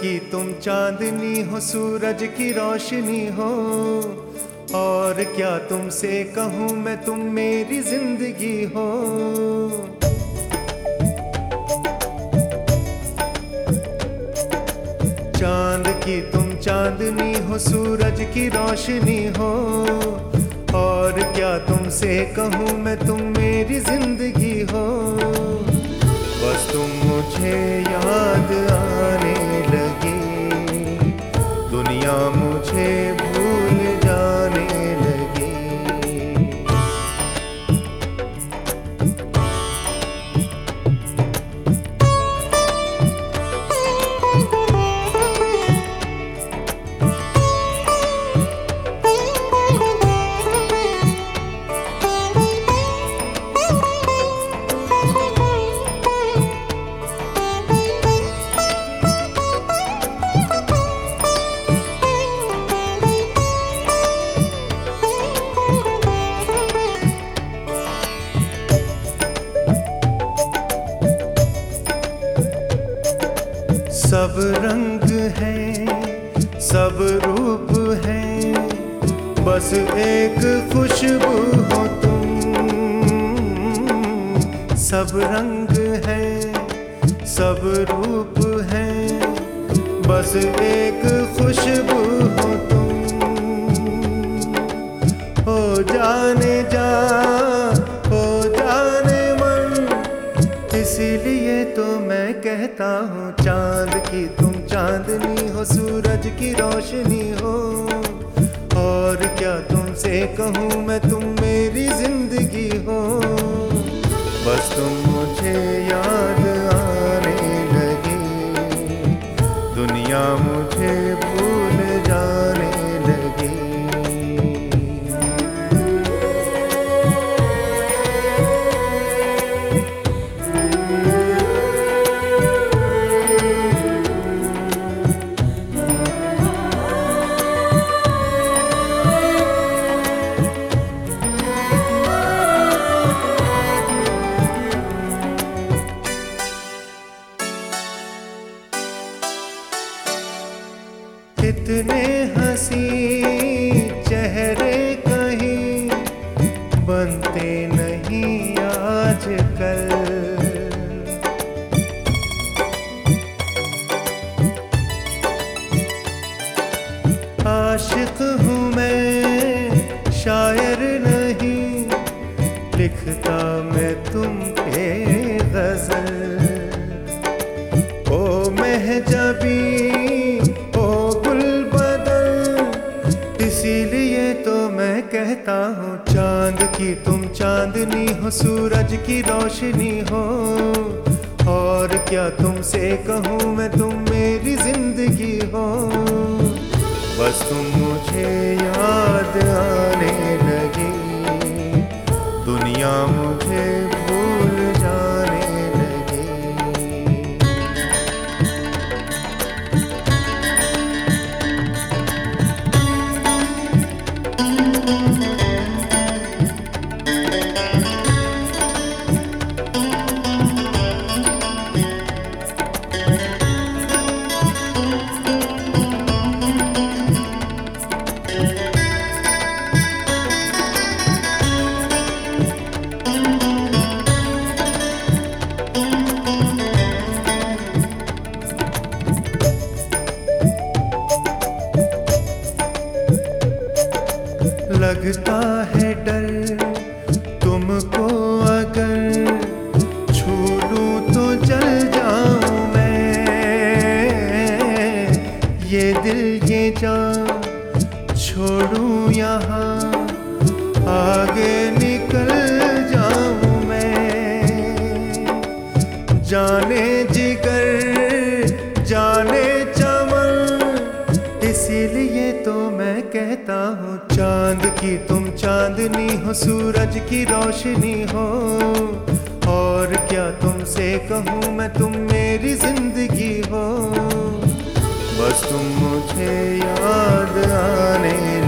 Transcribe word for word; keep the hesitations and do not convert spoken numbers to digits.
की तुम चांदनी हो, सूरज की रोशनी हो, और क्या तुमसे कहूँ मैं, तुम मेरी जिंदगी हो। चांद की तुम चांदनी हो, सूरज की रोशनी हो, और क्या तुमसे कहूँ मैं, तुम मेरी जिंदगी हो। बस तुम मुझे याद आने लगी, दुनिया मुझे भूल जाने लगी। सब रंग है, सब रूप है, बस एक खुशबू हो तुम। सब रंग है, सब रूप है, बस एक खुशबू हो तुम। हो जाने जा, हो जाने मन, इसीलिए तो मैं कहता हूँ, चांद की तुम चांदनी हो, सूरज की रोशनी हो, और क्या तुमसे कहूँ मैं, तुम मेरी जिंदगी हो। बस तुम मुझे याद आने लगी, दुनिया मुझे भूल जाने लगी। इतने हंसी चेहरे कहीं बनते नहीं आजकल। आशिक हूँ मैं, शायर नहीं, लिखता मैं तुम पे गजल। ओ महजबी, इसीलिए तो मैं कहता हूँ, चांद की तुम चांदनी हो, सूरज की रोशनी हो, और क्या तुमसे कहूँ मैं, तुम मेरी जिंदगी हो। बस तुम मुझे याद आने लगी, दुनिया मुझे भूल जाने लगी। लगता है डर तुमको, अगर छू लूं तो जल जाऊं मैं। ये दिल ये जान छोड़ूं यहाँ, आगे निकल जाऊं मैं। जाने जिगर जाने चमन, इसीलिए तो मैं कहता हूँ, चांद की तुम चांदनी हो, सूरज की रोशनी हो, और क्या तुमसे कहूँ मैं, तुम मेरी जिंदगी हो। बस तुम मुझे याद आने